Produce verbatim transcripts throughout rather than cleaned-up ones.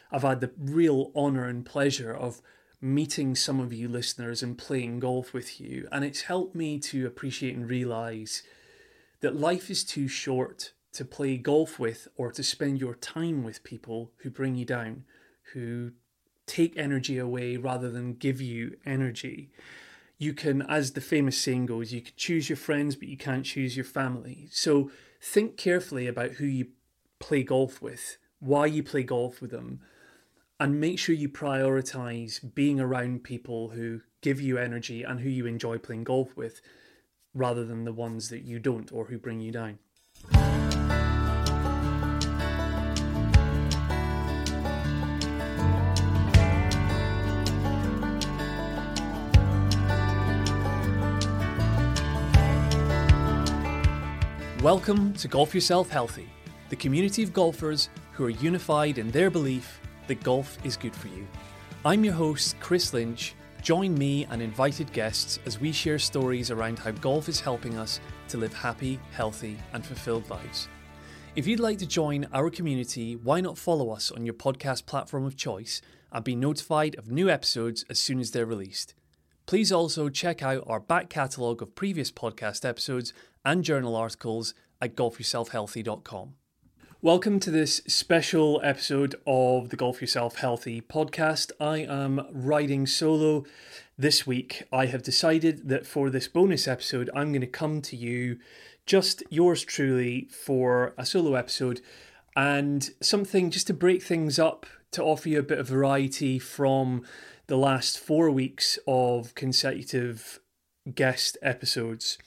I've had the real honour and pleasure of meeting some of you listeners and playing golf with you. And it's helped me to appreciate and realise that life is too short to play golf with or to spend your time with people who bring you down, who take energy away rather than give you energy. You can, as the famous saying goes, you can choose your friends, but you can't choose your family. So think carefully about who you play golf with, why you play golf with them, and make sure you prioritise being around people who give you energy and who you enjoy playing golf with, rather than the ones that you don't or who bring you down. Welcome to Golf Yourself Healthy, the community of golfers who are unified in their belief that golf is good for you. I'm your host, Chris Lynch. Join me and invited guests as we share stories around how golf is helping us to live happy, healthy, and fulfilled lives. If you'd like to join our community, why not follow us on your podcast platform of choice and be notified of new episodes as soon as they're released. Please also check out our back catalogue of previous podcast episodes and journal articles at golf yourself healthy dot com. Welcome to this special episode of the Golf Yourself Healthy podcast. I am riding solo this week. I have decided that for this bonus episode, I'm going to come to you, just yours truly, for a solo episode and something just to break things up, to offer you a bit of variety from the last four weeks of consecutive guest episodes.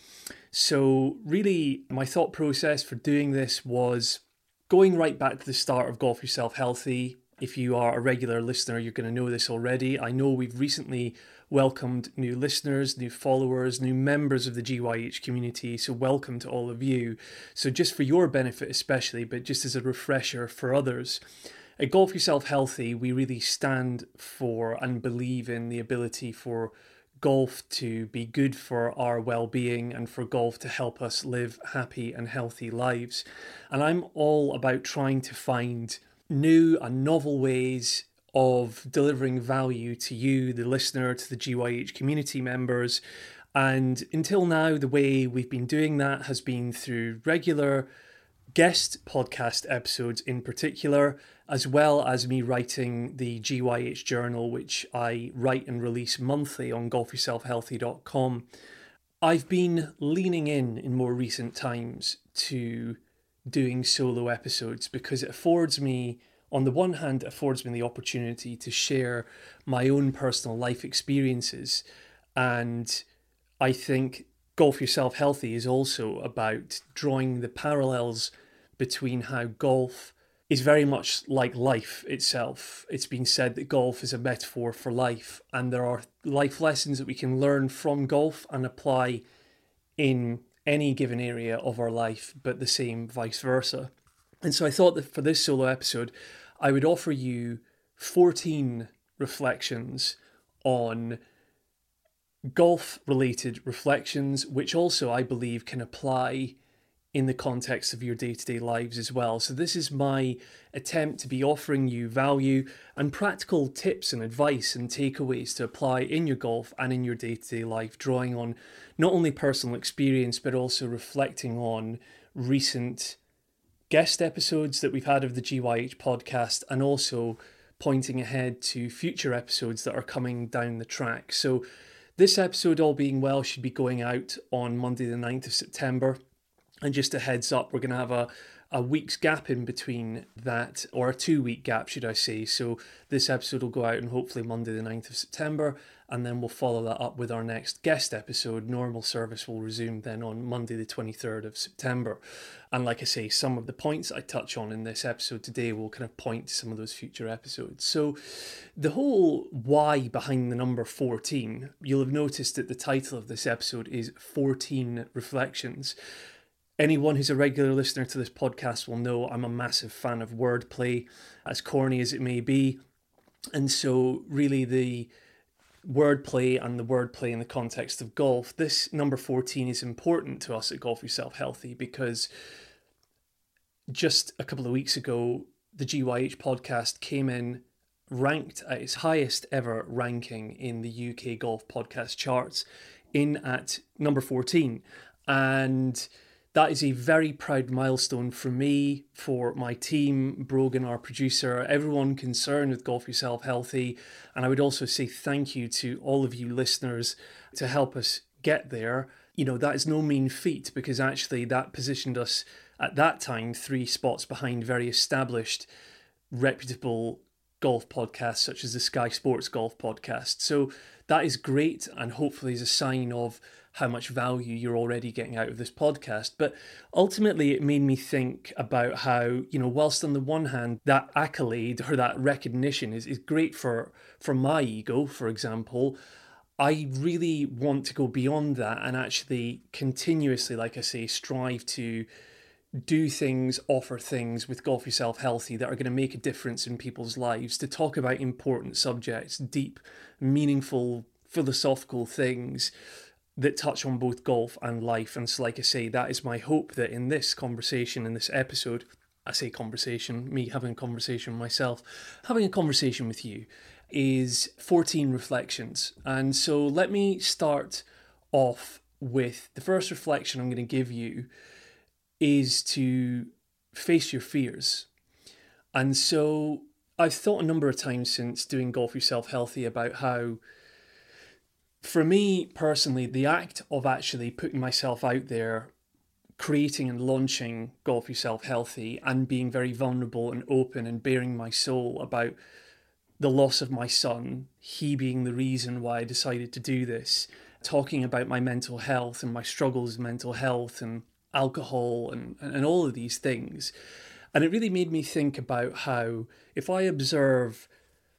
So really, my thought process for doing this was going right back to the start of Golf Yourself Healthy. If you are a regular listener, you're going to know this already. I know we've recently welcomed new listeners, new followers, new members of the G Y H community. So welcome to all of you. So just for your benefit especially, but just as a refresher for others, at Golf Yourself Healthy, we really stand for and believe in the ability for golf to be good for our well-being and for golf to help us live happy and healthy lives. And I'm all about trying to find new and novel ways of delivering value to you, the listener, to the G Y H community members. And until now, the way we've been doing that has been through regular guest podcast episodes in particular, as well as me writing the G Y H journal, which I write and release monthly on golf yourself healthy dot com. I've been leaning in in more recent times to doing solo episodes because it affords me, on the one hand, it affords me the opportunity to share my own personal life experiences. And I think Golf Yourself Healthy is also about drawing the parallels between how golf is very much like life itself. It's been said that golf is a metaphor for life, and there are life lessons that we can learn from golf and apply in any given area of our life, but the same vice versa. And so I thought that for this solo episode, I would offer you fourteen reflections on golf-related reflections, which also I believe can apply in the context of your day-to-day lives as well. So this is my attempt to be offering you value and practical tips and advice and takeaways to apply in your golf and in your day-to-day life, drawing on not only personal experience, but also reflecting on recent guest episodes that we've had of the G Y H podcast, and also pointing ahead to future episodes that are coming down the track. So this episode, all being well, should be going out on Monday the ninth of September. And just a heads up, we're going to have a, a week's gap in between that, or a two-week gap, should I say. So this episode will go out on hopefully Monday the ninth of September, and then we'll follow that up with our next guest episode. Normal service will resume then on Monday the twenty-third of September. And like I say, some of the points I touch on in this episode today will kind of point to some of those future episodes. So the whole why behind the number fourteen, you'll have noticed that the title of this episode is fourteen Reflections. Anyone who's a regular listener to this podcast will know I'm a massive fan of wordplay, as corny as it may be. And so really the wordplay and the wordplay in the context of golf, this number fourteen is important to us at Golf Yourself Healthy, because just a couple of weeks ago, the G Y H podcast came in ranked at its highest ever ranking in the U K golf podcast charts, in at number fourteen. And that is a very proud milestone for me, for my team, Brogan, our producer, everyone concerned with Golf Yourself Healthy. And I would also say thank you to all of you listeners to help us get there. You know, that is no mean feat, because actually that positioned us at that time three spots behind very established, reputable golf podcasts such as the Sky Sports Golf Podcast. So that is great, and hopefully is a sign of how much value you're already getting out of this podcast. But ultimately it made me think about how, you know, whilst on the one hand that accolade or that recognition is, is great for, for my ego, for example, I really want to go beyond that and actually continuously, like I say, strive to do things, offer things with Golf Yourself Healthy that are going to make a difference in people's lives, to talk about important subjects, deep, meaningful, philosophical things that touch on both golf and life. And so, like I say, that is my hope, that in this conversation, in this episode, I say conversation, me having a conversation myself, having a conversation with you, is fourteen reflections. And so let me start off with the first reflection I'm going to give you is to face your fears. And so I've thought a number of times since doing Golf Yourself Healthy about how, for me personally, the act of actually putting myself out there, creating and launching Golf Yourself Healthy, and being very vulnerable and open and bearing my soul about the loss of my son, he being the reason why I decided to do this, talking about my mental health and my struggles with mental health and alcohol and, and all of these things. And it really made me think about how, if I observe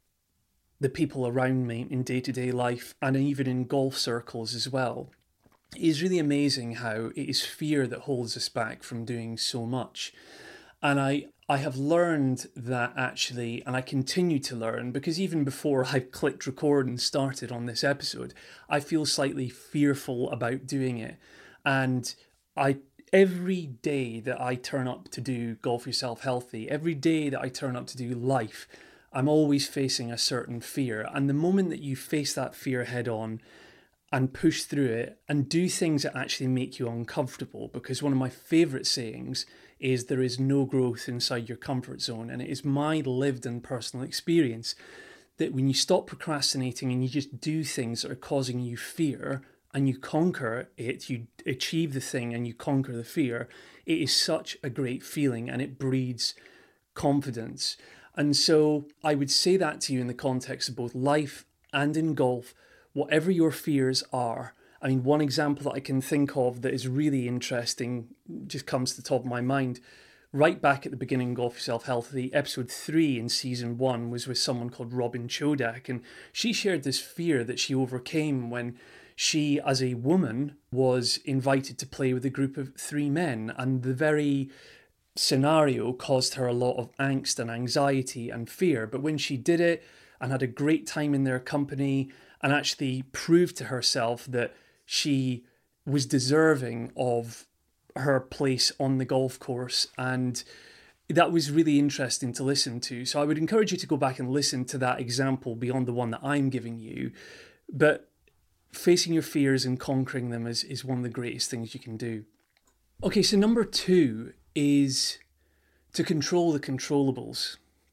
the people around me in day-to-day life and even in golf circles as well, it is really amazing how it is fear that holds us back from doing so much. And I, I have learned that actually, and I continue to learn, because even before I clicked record and started on this episode, I feel slightly fearful about doing it. And I every day that I turn up to do Golf Yourself Healthy, every day that I turn up to do life, I'm always facing a certain fear. And the moment that you face that fear head on and push through it and do things that actually make you uncomfortable, because one of my favourite sayings is there is no growth inside your comfort zone. And it is my lived and personal experience that when you stop procrastinating and you just do things that are causing you fear, and you conquer it, you achieve the thing and you conquer the fear, it is such a great feeling and it breeds confidence. And so I would say that to you in the context of both life and in golf, whatever your fears are. I mean, one example that I can think of that is really interesting, just comes to the top of my mind. Right back at the beginning of Golf Yourself Healthy, episode three in season one was with someone called Robin Chodak. And she shared this fear that she overcame when she, as a woman, was invited to play with a group of three men, and the very scenario caused her a lot of angst and anxiety and fear. But when she did it and had a great time in their company and actually proved to herself that she was deserving of her place on the golf course, and that was really interesting to listen to. So I would encourage you to go back and listen to that example beyond the one that I'm giving you. But facing your fears and conquering them is, is one of the greatest things you can do. Okay, so number two is to control the controllables.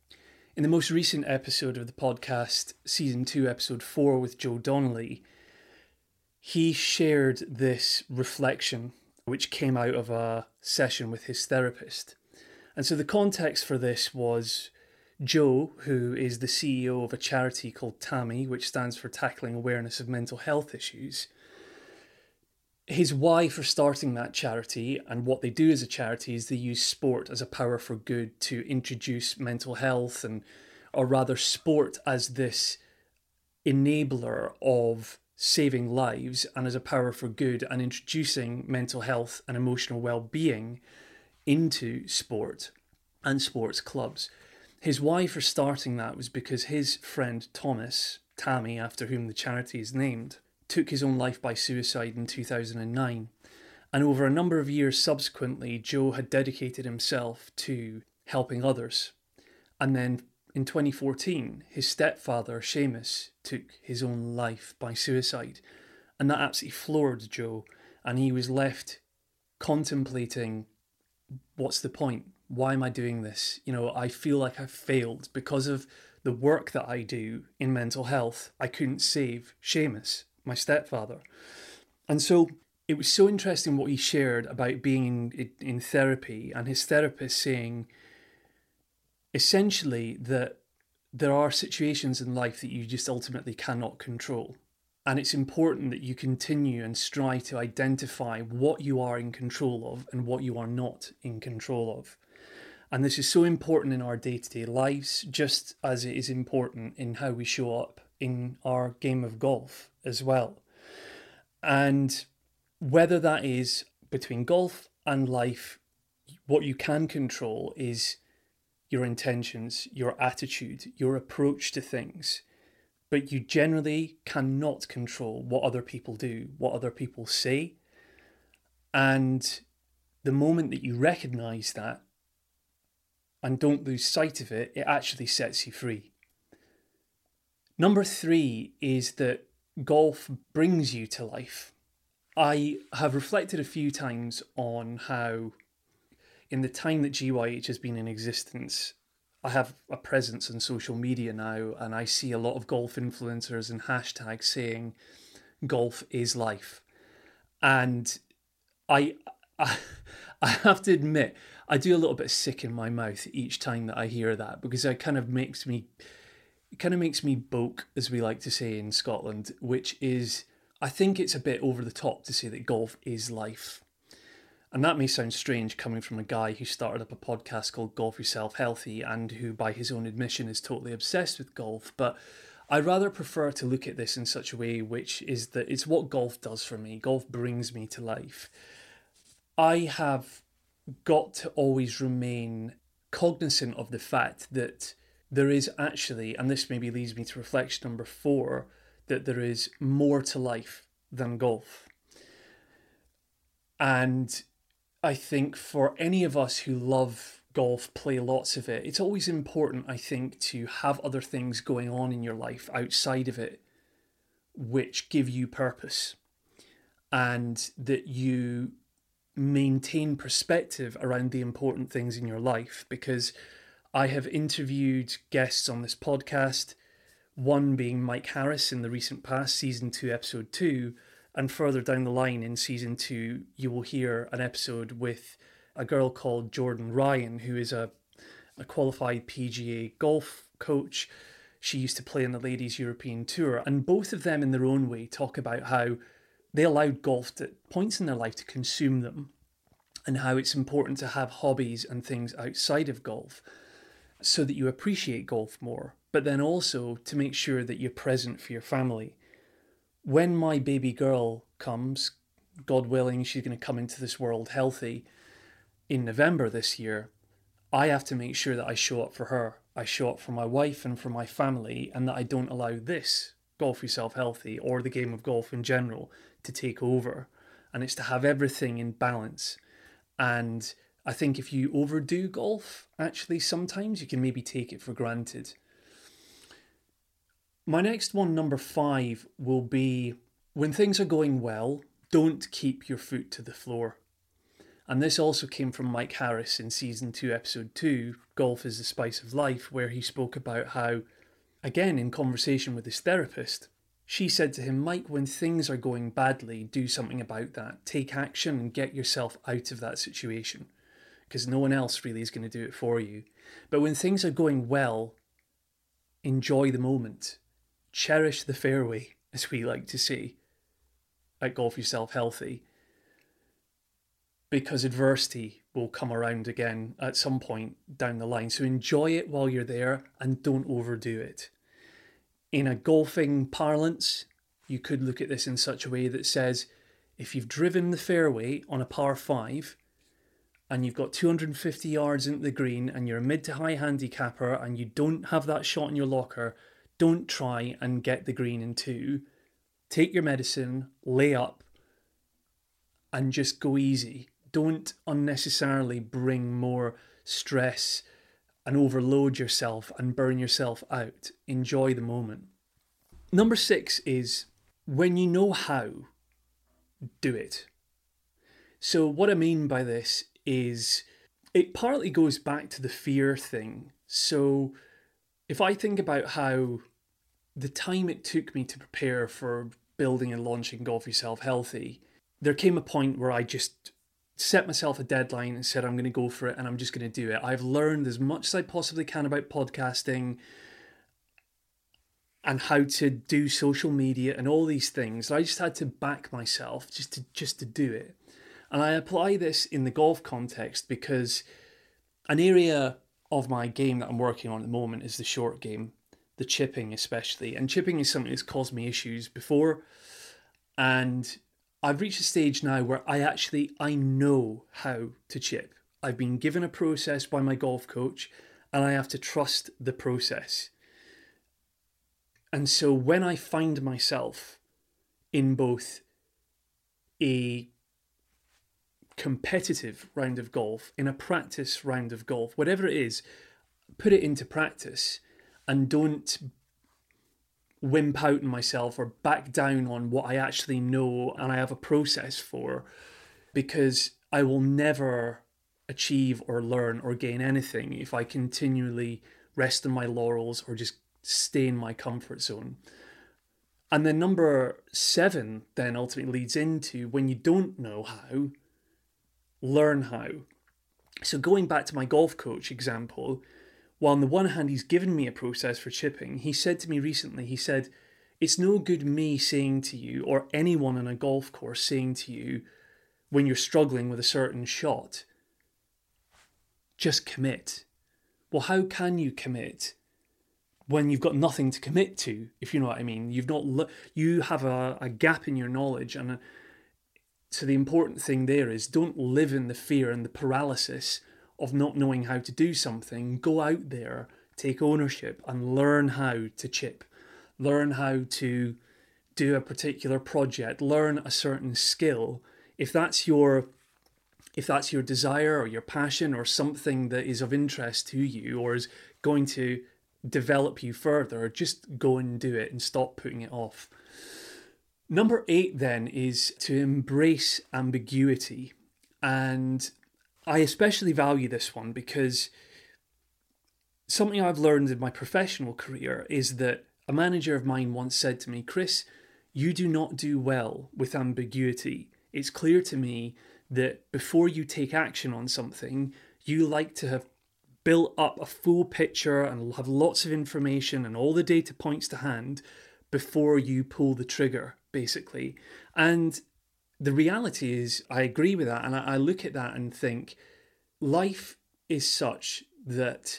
In the most recent episode of the podcast, season two, episode four with Joe Donnelly, he shared this reflection which came out of a session with his therapist. And so the context for this was Joe, who is the C E O of a charity called TAMI, which stands for Tackling Awareness of Mental Health Issues. His why for starting that charity, and what they do as a charity, is they use sport as a power for good to introduce mental health, and or rather sport as this enabler of saving lives and as a power for good, and introducing mental health and emotional well-being into sport and sports clubs. His why for starting that was because his friend Thomas, Tammy, after whom the charity is named, took his own life by suicide in two thousand nine. And over a number of years subsequently, Joe had dedicated himself to helping others. And then in twenty fourteen, his stepfather, Seamus, took his own life by suicide. And that absolutely floored Joe. And he was left contemplating, what's the point? Why am I doing this? You know, I feel like I've failed because of the work that I do in mental health. I couldn't save Seamus, my stepfather. And so it was so interesting what he shared about being in, in therapy, and his therapist saying essentially that there are situations in life that you just ultimately cannot control. And it's important that you continue and strive to identify what you are in control of and what you are not in control of. And this is so important in our day-to-day lives, just as it is important in how we show up in our game of golf as well. And whether that is between golf and life, what you can control is your intentions, your attitude, your approach to things. But you generally cannot control what other people do, what other people say. And the moment that you recognize that and don't lose sight of it, it actually sets you free. Number three is that golf brings you to life. I have reflected a few times on how in the time that G Y H has been in existence, I have a presence on social media now, and I see a lot of golf influencers and hashtags saying golf is life. And I, I, I have to admit, I do a little bit sick in my mouth each time that I hear that, because it kind of makes me, it kind of makes me boke, as we like to say in Scotland, which is, I think it's a bit over the top to say that golf is life. And that may sound strange coming from a guy who started up a podcast called Golf Yourself Healthy and who, by his own admission, is totally obsessed with golf. But I rather prefer to look at this in such a way, which is that it's what golf does for me. Golf brings me to life. I have got to always remain cognizant of the fact that there is actually, and this maybe leads me to reflection number four, that there is more to life than golf. And I think for any of us who love golf, play lots of it, it's always important, I think, to have other things going on in your life outside of it which give you purpose, and that you maintain perspective around the important things in your life. Because I have interviewed guests on this podcast, one being Mike Harris in the recent past, season two, episode two, and further down the line in season two, you will hear an episode with a girl called Jordan Ryan, who is a, a qualified P G A golf coach. She used to play in the Ladies European Tour. And both of them in their own way talk about how they allowed golf at points in their life to consume them, and how it's important to have hobbies and things outside of golf so that you appreciate golf more, but then also to make sure that you're present for your family. When my baby girl comes, God willing, she's going to come into this world healthy in November this year, I have to make sure that I show up for her. I show up for my wife and for my family, and that I don't allow this, Golf Yourself Healthy, or the game of golf in general, to take over. And it's to have everything in balance. And I think if you overdo golf, actually sometimes you can maybe take it for granted. My next one, number five, will be when things are going well, don't keep your foot to the floor. And this also came from Mike Harris in season two, episode two, Golf is the Spice of Life, where he spoke about how, again, in conversation with his therapist, she said to him, Mike, when things are going badly, do something about that. Take action and get yourself out of that situation, because no one else really is going to do it for you. But when things are going well, enjoy the moment. Cherish the fairway, as we like to say at Golf Yourself Healthy, because adversity will come around again at some point down the line. So enjoy it while you're there and don't overdo it. In a golfing parlance, you could look at this in such a way that says, if you've driven the fairway on a par five and you've got two hundred fifty yards into the green and you're a mid to high handicapper and you don't have that shot in your locker, don't try and get the green in two. Take your medicine, lay up, and just go easy. Don't unnecessarily bring more stress and overload yourself and burn yourself out. Enjoy the moment. Number six is when you know how, do it. So what I mean by this is it partly goes back to the fear thing. So if I think about how the time it took me to prepare for building and launching Golf Yourself Healthy, there came a point where I just set myself a deadline and said, I'm going to go for it and I'm just going to do it. I've learned as much as I possibly can about podcasting and how to do social media and all these things. I just had to back myself just to just to do it. And I apply this in the golf context because an area of my game that I'm working on at the moment is the short game, the chipping especially. And chipping is something that's caused me issues before. And I've reached a stage now where I actually, I know how to chip. I've been given a process by my golf coach and I have to trust the process. And so when I find myself in both a competitive round of golf, in a practice round of golf, whatever it is, put it into practice and don't wimp out on myself or back down on what I actually know and I have a process for, because I will never achieve or learn or gain anything if I continually rest on my laurels or just stay in my comfort zone. And then number seven then ultimately leads into when you don't know how, learn how. So going back to my golf coach example, while on the one hand he's given me a process for chipping, he said to me recently, he said, it's no good me saying to you or anyone on a golf course saying to you when you're struggling with a certain shot, just commit. Well, how can you commit when you've got nothing to commit to, if you know what I mean? You've not le- you have a, a gap in your knowledge. And a, so the important thing there is don't live in the fear and the paralysis of not knowing how to do something. Go out there, take ownership and learn how to chip. Learn how to do a particular project, learn a certain skill. If that's your if that's your desire or your passion or something that is of interest to you or is going to develop you further, just go and do it and stop putting it off. Number eight then is to embrace ambiguity. And I especially value this one because something I've learned in my professional career is that a manager of mine once said to me, Chris, you do not do well with ambiguity. It's clear to me that before you take action on something, you like to have built up a full picture and have lots of information and all the data points to hand before you pull the trigger, basically. And the reality is, I agree with that. And I, I look at that and think, life is such that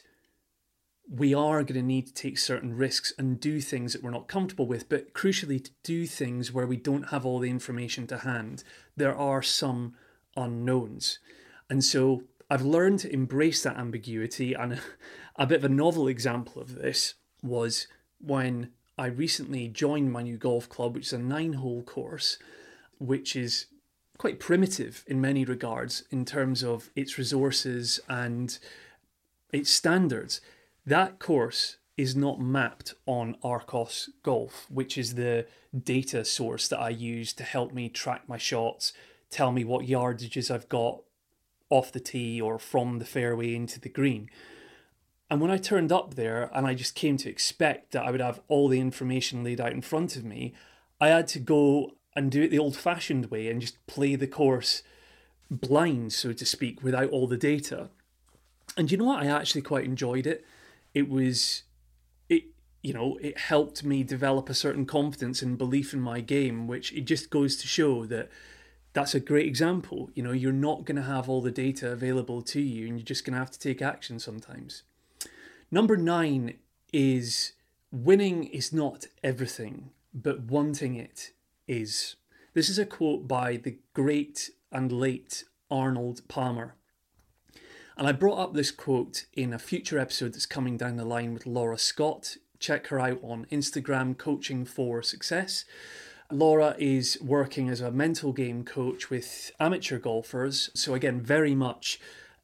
we are going to need to take certain risks and do things that we're not comfortable with, but crucially to do things where we don't have all the information to hand. There are some unknowns. And so I've learned to embrace that ambiguity. And a, a bit of a novel example of this was when I recently joined my new golf club, which is a nine-hole course, which is quite primitive in many regards in terms of its resources and its standards. That course is not mapped on Arccos Golf, which is the data source that I use to help me track my shots, tell me what yardages I've got off the tee or from the fairway into the green. And when I turned up there and I just came to expect that I would have all the information laid out in front of me, I had to go and do it the old-fashioned way and just play the course blind, so to speak, without all the data. And you know what? I actually quite enjoyed it. It was, it you know, it helped me develop a certain confidence and belief in my game, which it just goes to show that that's a great example. You know, you're not going to have all the data available to you and you're just going to have to take action sometimes. Number nine is winning is not everything, but wanting it is. This is a quote by the great and late Arnold Palmer. And I brought up this quote in a future episode that's coming down the line with Laura Scott. Check her out on Instagram, Coaching for Success. Laura is working as a mental game coach with amateur golfers. So again, very much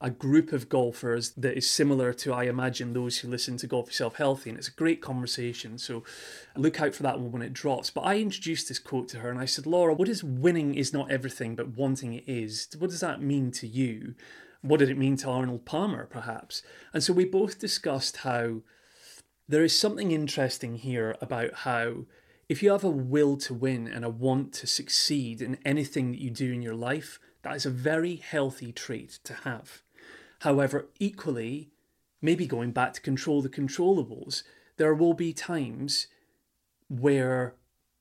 a group of golfers that is similar to, I imagine, those who listen to Golf Yourself Healthy, and it's a great conversation, so look out for that one when it drops. But I introduced this quote to her and I said, Laura, what is winning is not everything, but wanting it is? What does that mean to you? What did it mean to Arnold Palmer, perhaps? And so we both discussed how there is something interesting here about how if you have a will to win and a want to succeed in anything that you do in your life, that is a very healthy trait to have. However, equally, maybe going back to control the controllables, there will be times where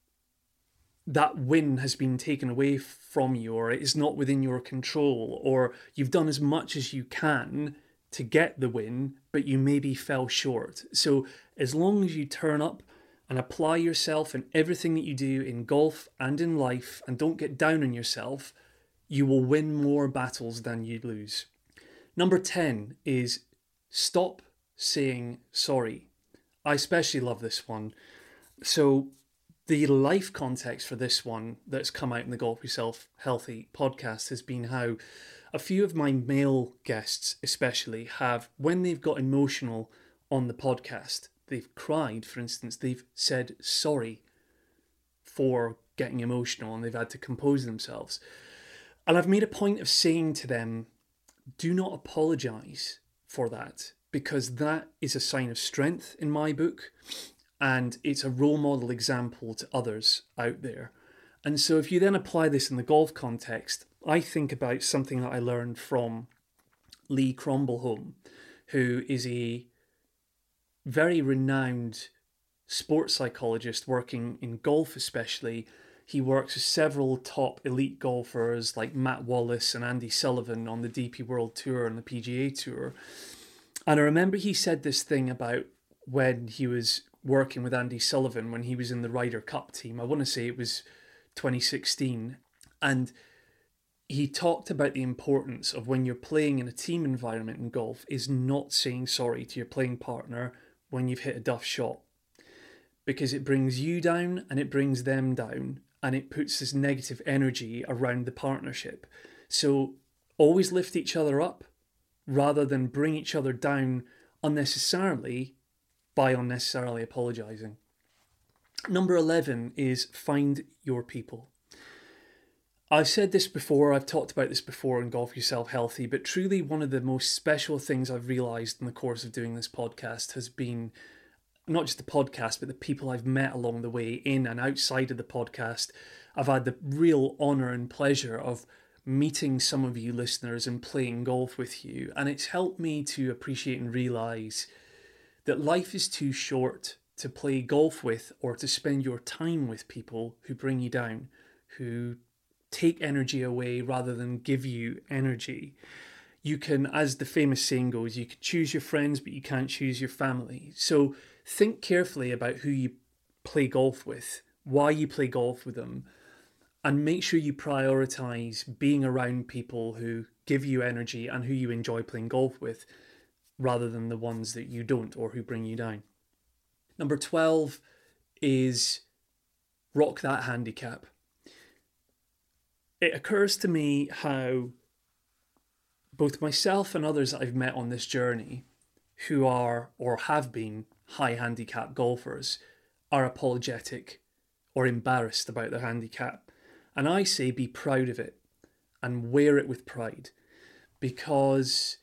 that win has been taken away from you, or it is not within your control, or you've done as much as you can to get the win, but you maybe fell short. So as long as you turn up and apply yourself in everything that you do in golf and in life, and don't get down on yourself, you will win more battles than you lose. Number ten is stop saying sorry. I especially love this one. So the life context for this one that's come out in the Golf Yourself Healthy podcast has been how a few of my male guests especially have, when they've got emotional on the podcast, they've cried, for instance, they've said sorry for getting emotional and they've had to compose themselves. And I've made a point of saying to them, do not apologise for that, because that is a sign of strength in my book, and it's a role model example to others out there. And so if you then apply this in the golf context, I think about something that I learned from Lee Cromwell, who is a very renowned sports psychologist working in golf especially. He works with several top elite golfers like Matt Wallace and Andy Sullivan on the D P World Tour and the P G A Tour. And I remember he said this thing about when he was working with Andy Sullivan when he was in the Ryder Cup team. I want to say it was twenty sixteen. And he talked about the importance of, when you're playing in a team environment in golf, is not saying sorry to your playing partner when you've hit a duff shot, because it brings you down and it brings them down, and it puts this negative energy around the partnership. So always lift each other up rather than bring each other down unnecessarily by unnecessarily apologising. Number eleven is find your people. I've said this before, I've talked about this before in Golf Yourself Healthy, but truly one of the most special things I've realised in the course of doing this podcast has been not just the podcast, but the people I've met along the way in and outside of the podcast. I've had the real honour and pleasure of meeting some of you listeners and playing golf with you. And it's helped me to appreciate and realise that life is too short to play golf with or to spend your time with people who bring you down, who take energy away rather than give you energy. You can, as the famous saying goes, you can choose your friends, but you can't choose your family. So think carefully about who you play golf with, why you play golf with them, and make sure you prioritise being around people who give you energy and who you enjoy playing golf with, rather than the ones that you don't or who bring you down. Number twelve is rock that handicap. It occurs to me how both myself and others that I've met on this journey who are or have been high handicap golfers are apologetic or embarrassed about their handicap. And I say be proud of it and wear it with pride, because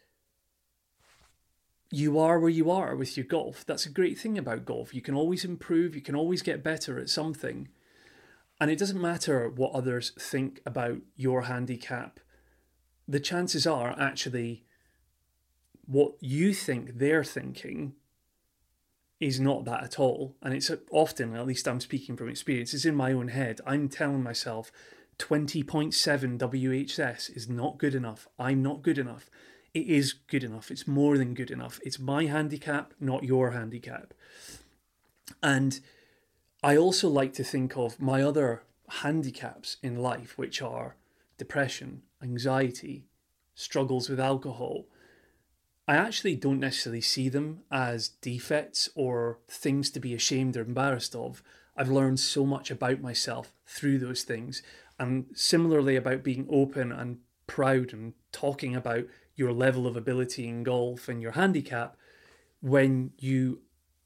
you are where you are with your golf. That's a great thing about golf. You can always improve, you can always get better at something. And it doesn't matter what others think about your handicap. The chances are actually what you think they're thinking is not that at all. And it's often, at least I'm speaking from experience, it's in my own head. I'm telling myself twenty point seven W H S is not good enough. I'm not good enough. It is good enough. It's more than good enough. It's my handicap, not your handicap. And I also like to think of my other handicaps in life, which are depression, anxiety, struggles with alcohol. I actually don't necessarily see them as defects or things to be ashamed or embarrassed of. I've learned so much about myself through those things. And similarly about being open and proud and talking about your level of ability in golf and your handicap when you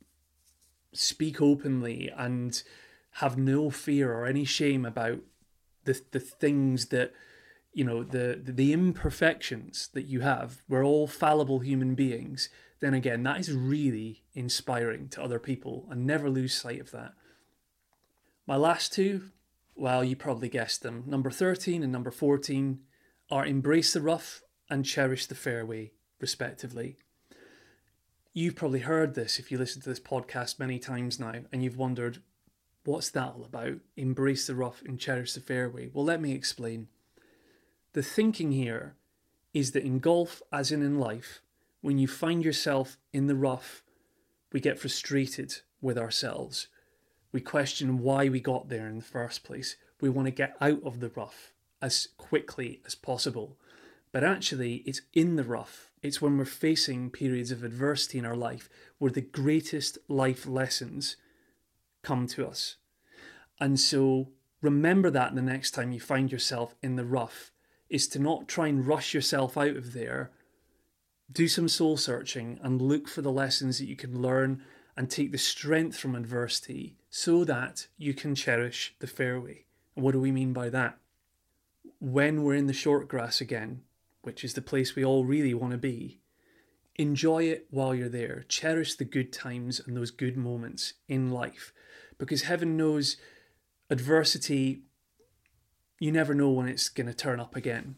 speak openly and have no fear or any shame about the the things that, you know, the the imperfections that you have. We're all fallible human beings. Then again, that is really inspiring to other people, and never lose sight of that. My last two, well, you probably guessed them. Number thirteen and number fourteen are embrace the rough and cherish the fairway, respectively. You've probably heard this if you listen to this podcast many times now, and you've wondered, what's that all about? Embrace the rough and cherish the fairway. Well, let me explain. The thinking here is that in golf, as in in life, when you find yourself in the rough, we get frustrated with ourselves. We question why we got there in the first place. We want to get out of the rough as quickly as possible. But actually, it's in the rough. It's when we're facing periods of adversity in our life where the greatest life lessons come to us. And so remember that the next time you find yourself in the rough, is to not try and rush yourself out of there. Do some soul searching and look for the lessons that you can learn and take the strength from adversity so that you can cherish the fairway. And what do we mean by that? When we're in the short grass again, which is the place we all really want to be, enjoy it while you're there. Cherish the good times and those good moments in life, because heaven knows adversity, you never know when it's going to turn up again.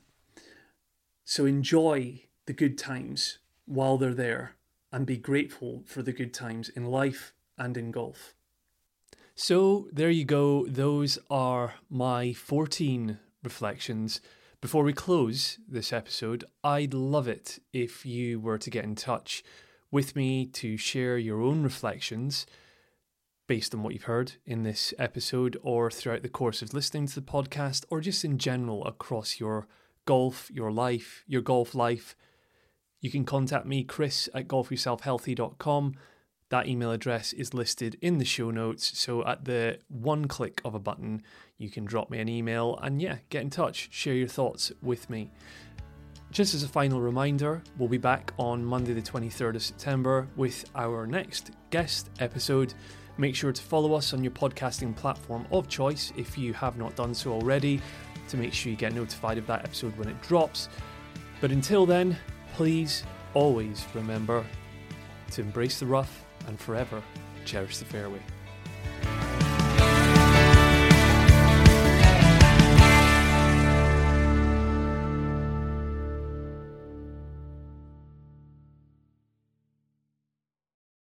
So enjoy the good times while they're there and be grateful for the good times in life and in golf. So there you go. Those are my fourteen reflections. Before we close this episode, I'd love it if you were to get in touch with me to share your own reflections based on what you've heard in this episode or throughout the course of listening to the podcast, or just in general across your golf, your life, your golf life. You can contact me, Chris at golf yourself healthy dot com. That email address is listed in the show notes. So at the one click of a button, you can drop me an email and yeah, get in touch, share your thoughts with me. Just as a final reminder, we'll be back on Monday the twenty-third of September with our next guest episode. Make sure to follow us on your podcasting platform of choice if you have not done so already, to make sure you get notified of that episode when it drops. But until then, please always remember to embrace the rough and forever cherish the fairway.